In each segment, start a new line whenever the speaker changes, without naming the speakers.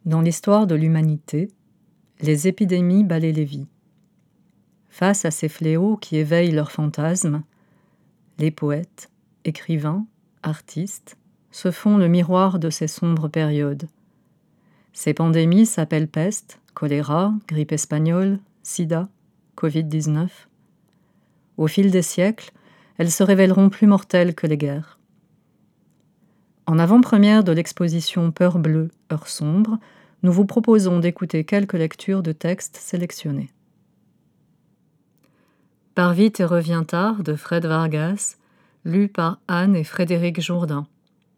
Dans l'histoire de l'humanité, les épidémies balaient les vies. Face à ces fléaux qui éveillent leurs fantasmes, les poètes, écrivains, artistes se font le miroir de ces sombres périodes. Ces pandémies s'appellent peste, choléra, grippe espagnole, sida, Covid-19. Au fil des siècles, elles se révéleront plus mortelles que les guerres. En avant-première de l'exposition Peur bleue, heure sombre, nous vous proposons d'écouter quelques lectures de textes sélectionnés. Pars vite et reviens tard de Fred Vargas, lu par Anne et Frédéric Jourdain.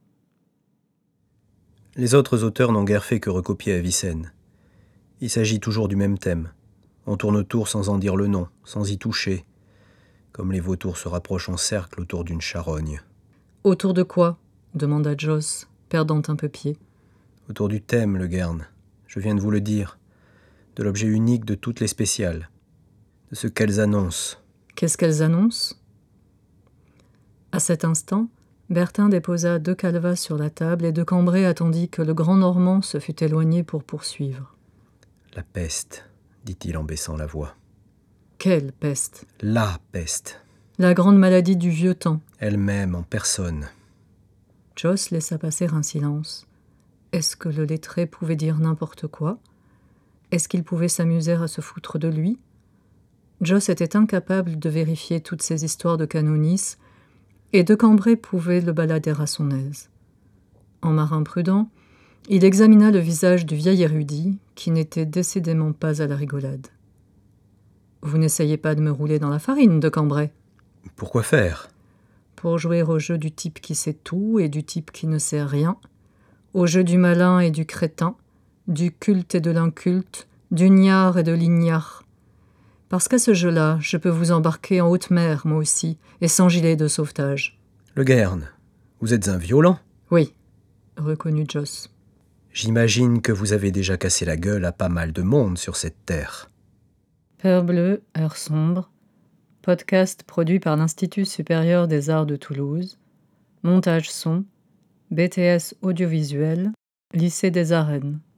Les autres auteurs n'ont guère fait que recopier Avicenne. Il s'agit toujours du même thème. On tourne autour sans en dire le nom, sans y toucher, comme les vautours se rapprochent en cercle autour d'une charogne.
Autour de quoi ? Demanda Joss, perdant un peu pied.
Autour du thème, Le Guern. Je viens de vous le dire. De l'objet unique de toutes les spéciales. De ce qu'elles annoncent.
Qu'est-ce qu'elles annoncent ? À cet instant, Bertin déposa 2 calvas sur la table et de Cambrai attendit que le grand Normand se fût éloigné pour poursuivre.
La peste, dit-il en baissant la voix.
Quelle peste ?
La peste.
La grande maladie du vieux temps.
Elle-même en personne.
Joss laissa passer un silence. Est-ce que le lettré pouvait dire n'importe quoi ? Est-ce qu'il pouvait s'amuser à se foutre de lui ? Joss était incapable de vérifier toutes ces histoires de canonis, et de Cambrai pouvait le balader à son aise. En marin prudent, il examina le visage du vieil érudit, qui n'était décidément pas à la rigolade. « Vous n'essayez pas de me rouler dans la farine, de Cambrai ? » ?»«
Pourquoi faire ? » ?»«
Pour jouer au jeu du type qui sait tout et du type qui ne sait rien, au jeu du malin et du crétin, du culte et de l'inculte, du gnard et de l'ignare. Parce qu'à ce jeu-là, je peux vous embarquer en haute mer, moi aussi, et sans gilet de sauvetage. » «
Le Guern, vous êtes un violent ? » ?»«
Oui, » reconnut Joss.
« J'imagine que vous avez déjà cassé la gueule à pas mal de monde sur cette terre. »
Peur bleue, heure sombre. Podcast produit par l'Institut supérieur des arts de Toulouse. Montage son. BTS audiovisuel. Lycée des Arènes.